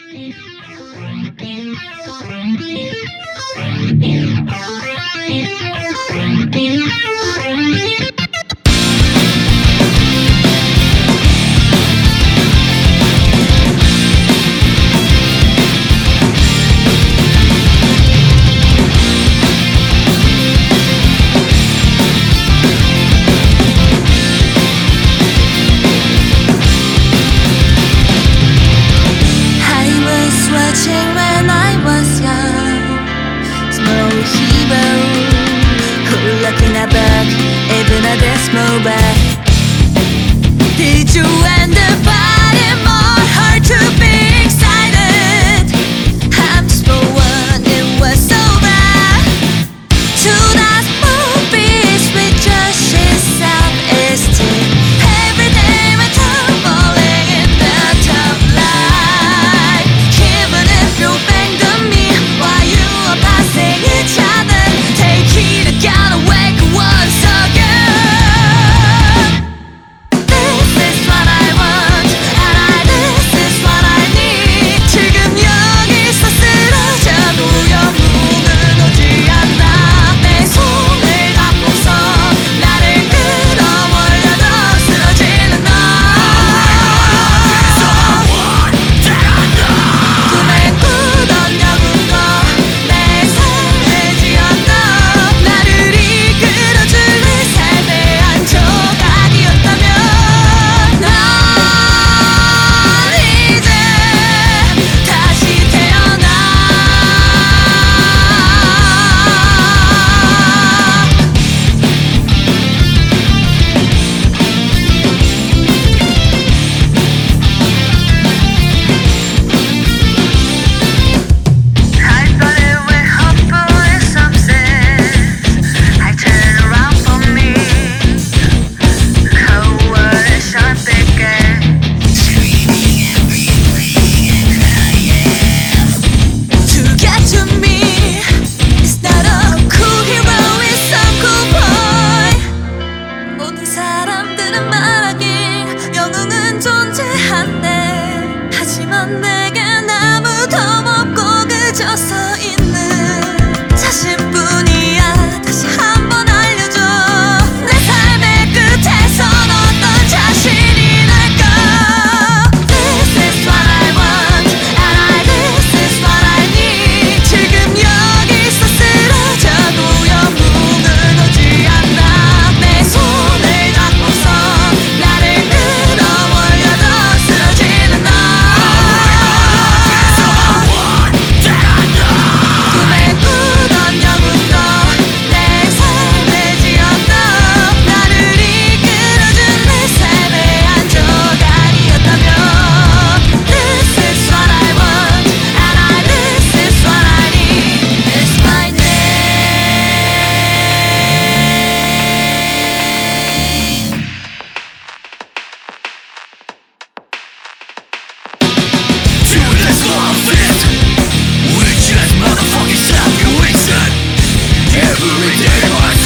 Did you end up finding more hard to be excited? I'm just for one, it was so bad. Two nice movies with just his self-esteem. Every day we're tumbling in the top light. Even if you banged on me while you were passing each other, take it again, awake once again. 사람들은 말하길 영웅은 존재한대. 하지만 내겐 아무도 없고 그저 서 있는 자신뿐이야. 다시 한번 알려줘. 내 삶의 끝에선 어떤 자신이 날까? This is what I want and this is what I need. 지금 여기서 쓰러져도 영웅은 오지 않나. 내 손을 나를 끌어올려도 쓰러지는 너. 꿈에 꾸던 영웅도 내 삶을 지었던 나를 이끌어준 내 삶의 한 조각이었다면 This is what I want and this is what I need. It's my name. Dude, let's go on fit. We just motherfucking stop your wasted. Every day I